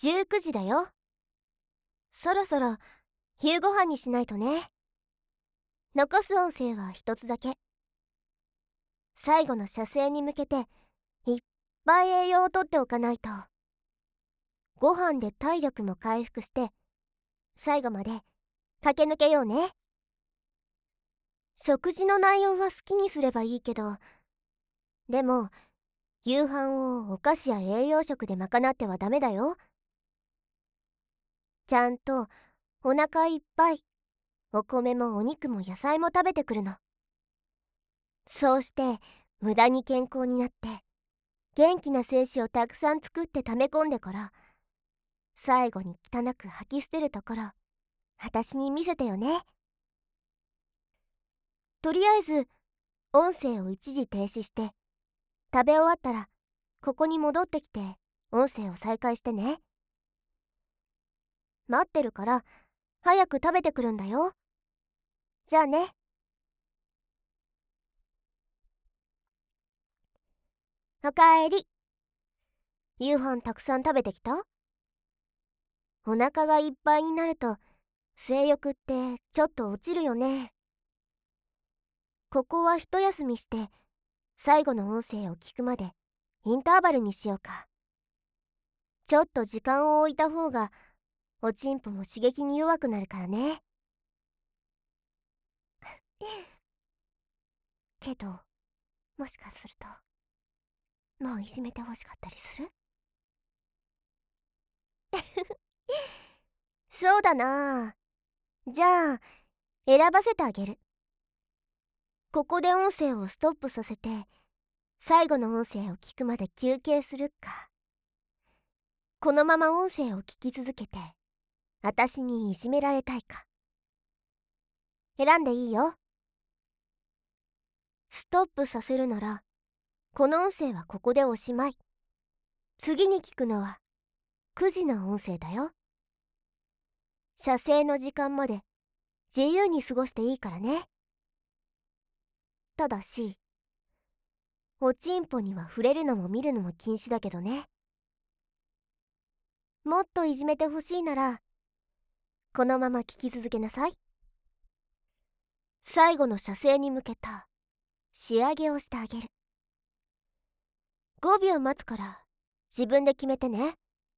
19時だよ。そろそろ夕ご飯にしないとね。残す音声は一つだけ。最後の射精に向けていっぱい栄養をとっておかないと。ご飯で体力も回復して最後まで駆け抜けようね。食事の内容は好きにすればいいけど、でも夕飯をお菓子や栄養食で賄ってはダメだよ。ちゃんとお腹いっぱいお米もお肉も野菜も食べてくるの。そうして無駄に健康になって元気な精子をたくさん作って溜め込んでから最後に汚く吐き捨てるところ私に見せてよね。とりあえず音声を一時停止して食べ終わったらここに戻ってきて音声を再開してね。待ってるから早く食べてくるんだよ。じゃあね。おかえり。夕飯たくさん食べてきた？お腹がいっぱいになると性欲ってちょっと落ちるよね。ここは一休みして最後の音声を聞くまでインターバルにしようか。ちょっと時間を置いた方がおちんぽも刺激に弱くなるからね。けどもしかするともういじめてほしかったりする？そうだな。じゃあ選ばせてあげる。ここで音声をストップさせて最後の音声を聞くまで休憩するか、このまま音声を聞き続けて私にいじめられたいか、選んでいいよ。ストップさせるならこの音声はここでおしまい。次に聞くのは9時の音声だよ。射精の時間まで自由に過ごしていいからね。ただしおちんぽには触れるのも見るのも禁止だけどね。もっといじめてほしいならこのまま聞き続けなさい。最後の射精に向けた仕上げをしてあげる。5秒待つから自分で決めてね。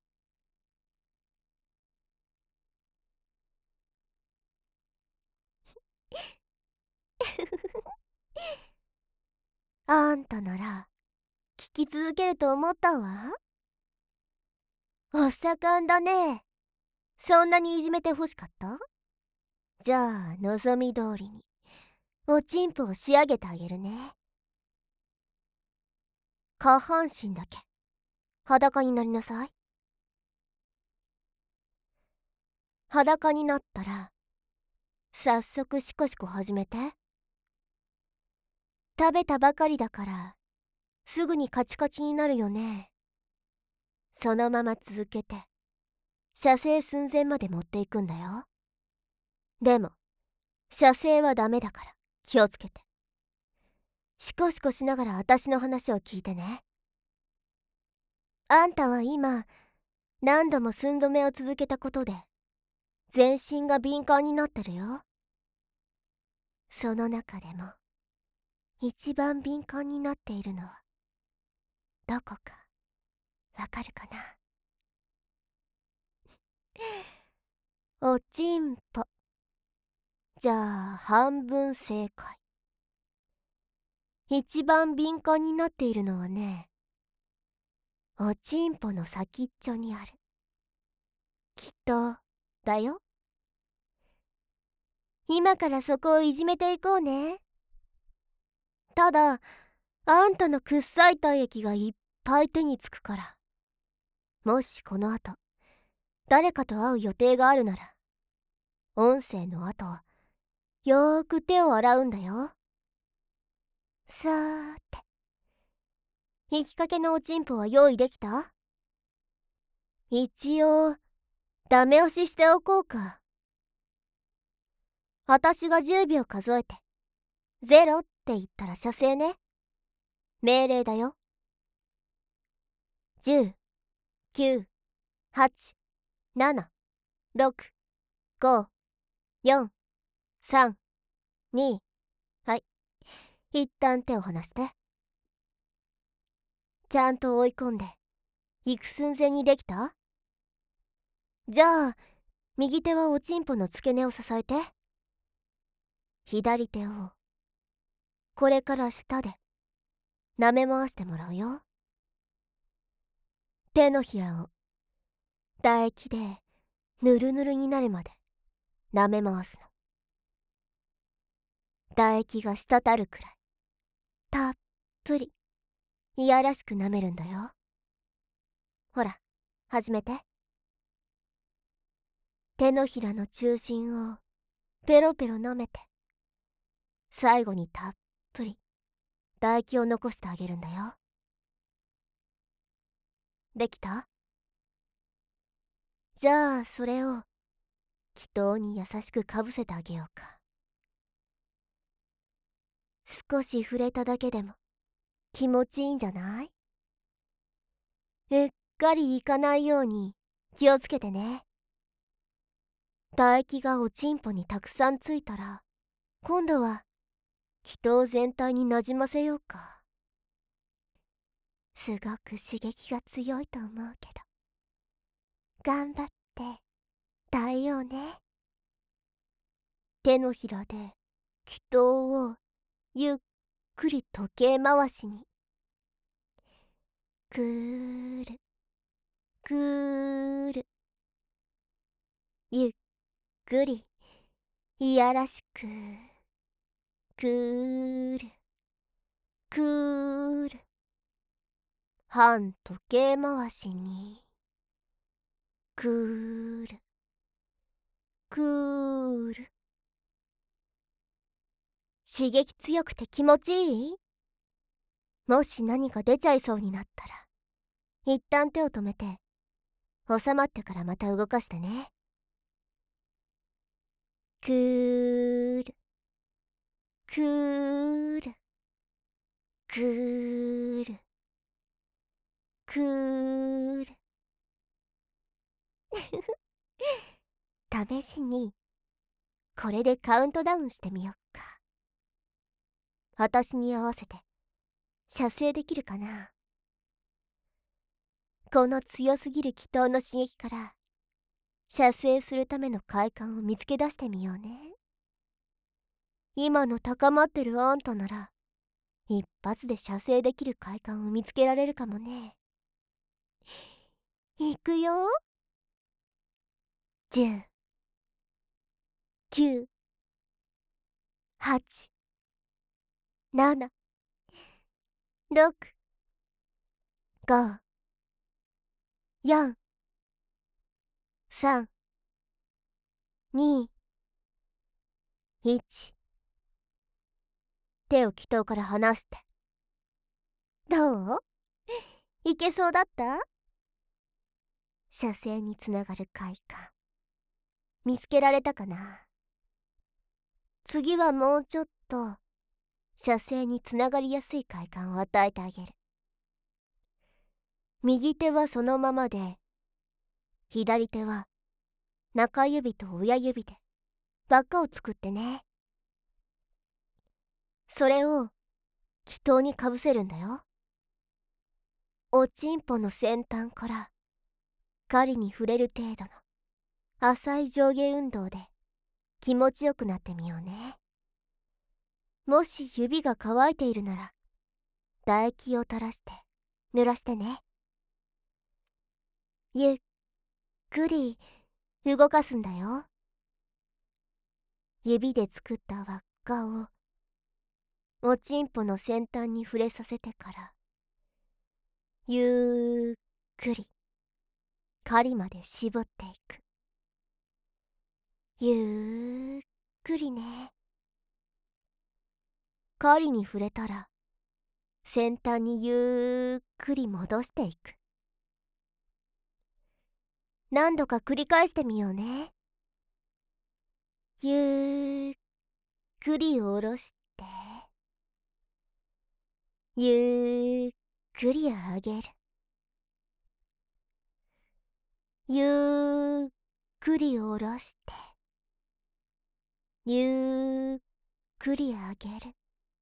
あんたなら聞き続けると思ったわ。お盛んだね。そんなにいじめてほしかった？じゃあ望み通りにおちんぽを仕上げてあげるね。下半身だけ裸になりなさい。裸になったら早速シコシコ始めて。食べたばかりだからすぐにカチカチになるよね。そのまま続けて射精寸前まで持っていくんだよ。でも射精はダメだから気をつけて。シコシコしながら私の話を聞いてね。あんたは今何度も寸止めを続けたことで全身が敏感になってるよ。その中でも一番敏感になっているのはどこかわかるかな？おちんぽ。じゃあ半分正解。一番敏感になっているのはね、おちんぽの先っちょにある。きっとだよ。今からそこをいじめていこうね。ただあんたのくっさい体液がいっぱい手につくから、もしこの後誰かと会う予定があるなら音声の後よーく手を洗うんだよ。さーて、引きかけのおちんぽは用意できた？一応ダメ押ししておこうか。私が10秒数えて0って言ったら射精ね。命令だよ。10、9、 8、7、6、5、4、3、2、はい。一旦手を離して。ちゃんと追い込んで、行く寸前にできた？じゃあ、右手はおちんぽの付け根を支えて。左手を、これから下で、舐め回してもらうよ。手のひらを、唾液で、ぬるぬるになるまで、舐め回すの。唾液が滴るくらい、たっぷり、いやらしく舐めるんだよ。ほら、始めて。手のひらの中心をペロペロ舐めて、最後にたっぷり唾液を残してあげるんだよ。できた？じゃあそれを気筒に優しくかぶせてあげようか。少し触れただけでも気持ちいいんじゃない？うっかりいかないように気をつけてね。唾液がおちんぽにたくさんついたら、今度は気筒全体になじませようか。すごく刺激が強いと思うけど、頑張って耐えようね。手のひらで気筒をゆっくり時計回しに、くーるくーる、ゆっくりいやらしく、くーるくーる、半時計回しに、くーるくーる。刺激強くて気持ちいい？もし何か出ちゃいそうになったら、一旦手を止めて、収まってからまた動かしてね。くーるくーるくーるくーる。試しにこれでカウントダウンしてみよっか。私に合わせて射精できるかな。この強すぎる気筒の刺激から射精するための快感を見つけ出してみようね。今の高まってるあんたなら一発で射精できる快感を見つけられるかもね。いくよ。10、9、8、7、6、5、4、3、2、1。手を気筒から離して。どう？いけそうだった？射精につながる快感見つけられたかな。次はもうちょっと射精につながりやすい快感を与えてあげる。右手はそのままで、左手は中指と親指で輪っかを作ってね。それを気筒にかぶせるんだよ。おちんぽの先端から狩りに触れる程度の浅い上下運動で気持ちよくなってみようね。もし指が乾いているなら唾液を垂らして濡らしてね。ゆっくり動かすんだよ。指で作った輪っかをおちんぽの先端に触れさせてから、ゆっくり狩りまで絞っていく。ゆっくりね。狩りに触れたら先端にゆっくり戻していく。何度か繰り返してみようね。ゆっくり下ろして、ゆっくり上げる。 ゆっくり下ろして、ゆっくり上げる。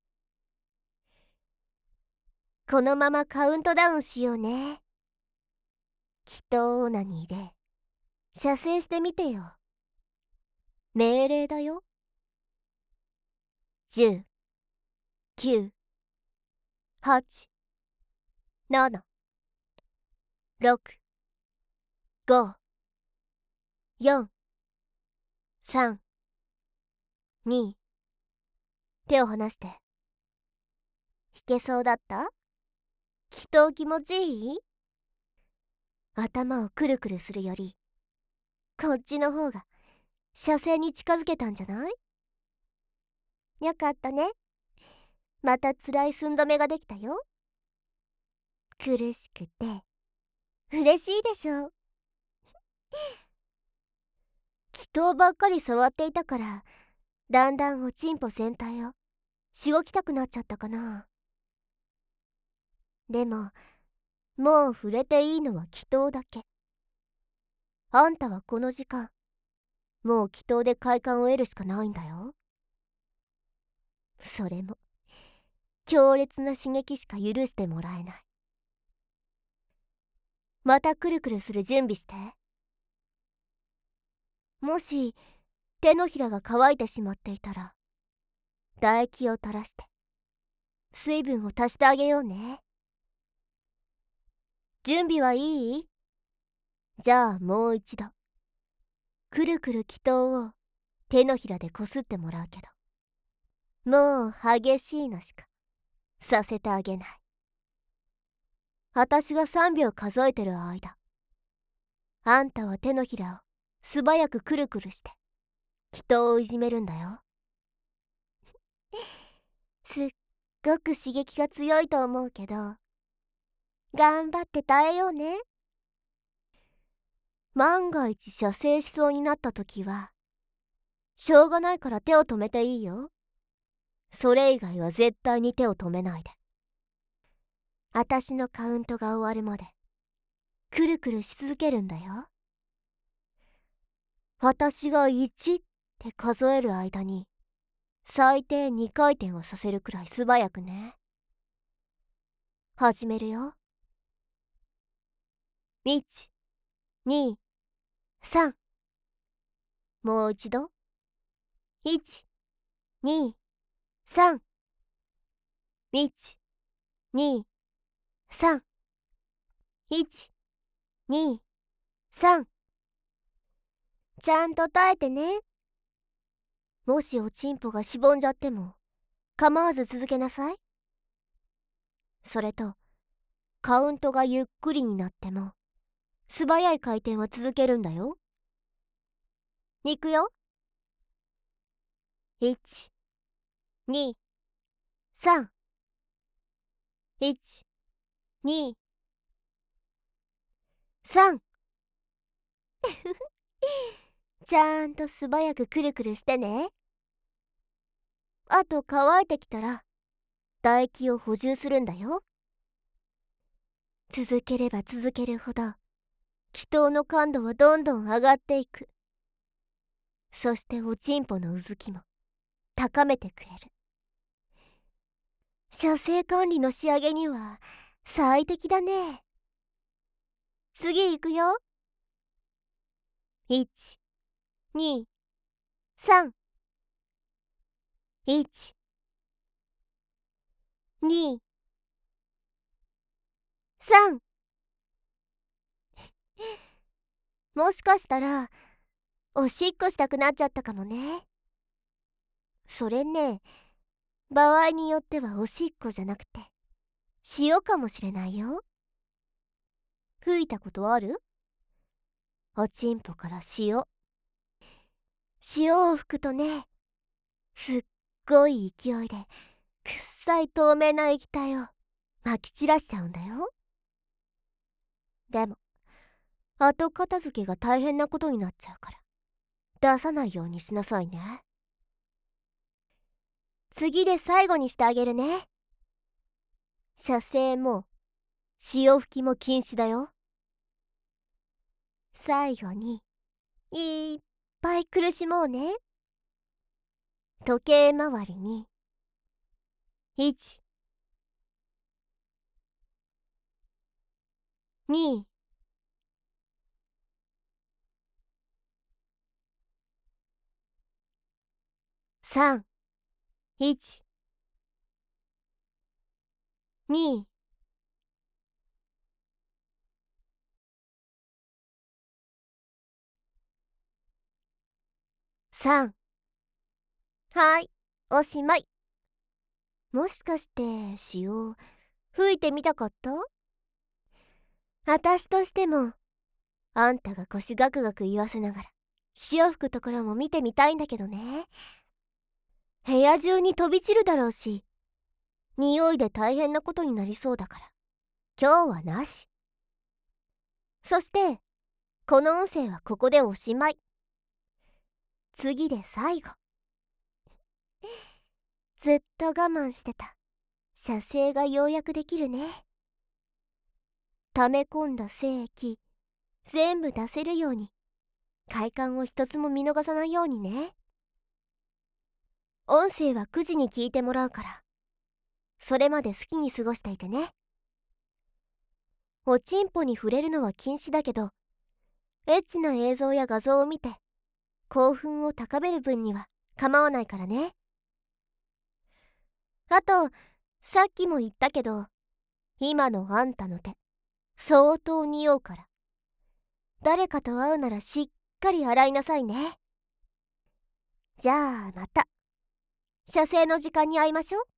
このままカウントダウンしようね。祈祷オナニーで射精してみてよ。命令だよ。10、9、8、7、6、5、4、3、2、手を離して。弾けそうだった？祈祷気持ちいい？頭をくるくるするより、こっちの方が射精に近づけたんじゃない？よかったね。また辛い寸止めができたよ。苦しくて嬉しいでしょ。祈祷ばっかり触っていたから、だんだんおちんぽ全体をしごきたくなっちゃったかな。でももう触れていいのは祈祷だけ。あんたはこの時間もう祈祷で快感を得るしかないんだよ。それも強烈な刺激しか許してもらえない。またくるくるする準備して。もし手のひらが乾いてしまっていたら、唾液を垂らして水分を足してあげようね。準備はいい？じゃあもう一度くるくる祈祷を手のひらでこすってもらうけど、もう激しいのしかさせてあげない。私が3秒数えてる間、あんたは手のひらを素早くくるくるして祈祷をいじめるんだよ。すっごく刺激が強いと思うけど、頑張って耐えようね。万が一射精しそうになった時は、しょうがないから手を止めていいよ。それ以外は絶対に手を止めないで。私のカウントが終わるまでくるくるし続けるんだよ。私が1って数える間に最低2回転をさせるくらい素早くね。始めるよ。1、2、3。もう一度。1、2、3。1、2、3。1、2、3。ちゃんと耐えてね。もしおちんぽがしぼんじゃっても構わず続けなさい。それとカウントがゆっくりになっても素早い回転は続けるんだよ。いくよ。1、2、3。1、2、3。ちゃんと素早くくるくるしてね。あと乾いてきたら唾液を補充するんだよ。続ければ続けるほど祈祷の感度はどんどん上がっていく。そしておちんぽのうずきも高めてくれる。射精管理の仕上げには最適だね。次行くよ。1、2、3。1、2、3。もしかしたらおしっこしたくなっちゃったかもね。それね、場合によってはおしっこじゃなくて塩かもしれないよ。吹いたことある？おちんぽから塩。塩を吹くとね、すっごい勢いでくっさい透明な液体をまき散らしちゃうんだよ。でも後片付けが大変なことになっちゃうから出さないようにしなさいね。次で最後にしてあげるね。射精も潮吹きも禁止だよ。 最後にいっぱい苦しもうね。時計回りに1、2、3、1、2、3。はい、おしまい。もしかして潮吹いてみたかった？あたしとしてもあんたが腰ガクガク言わせながら潮吹くところも見てみたいんだけどね。部屋中に飛び散るだろうし、匂いで大変なことになりそうだから今日はなし。そしてこの音声はここでおしまい。次で最後。ずっと我慢してた射精がようやくできるね。溜め込んだ精液全部出せるように快感を一つも見逃さないようにね。音声は9時に聞いてもらうからそれまで好きに過ごしていてね。おちんぽに触れるのは禁止だけど、エッチな映像や画像を見て興奮を高める分には構わないからね。あとさっきも言ったけど、今のあんたの手相当匂うから、誰かと会うならしっかり洗いなさいね。じゃあまた射精の時間に会いましょう。